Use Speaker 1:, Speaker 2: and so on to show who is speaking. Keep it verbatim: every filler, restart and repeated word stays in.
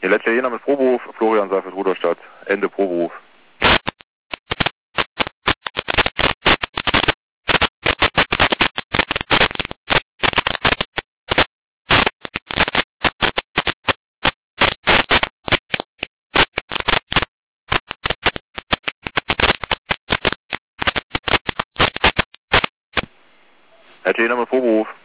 Speaker 1: Ihr letzter Name ist Proberuf, Florian Seifert, Rudolstadt, Ende Proberuf. Letzter Name ist Proberuf.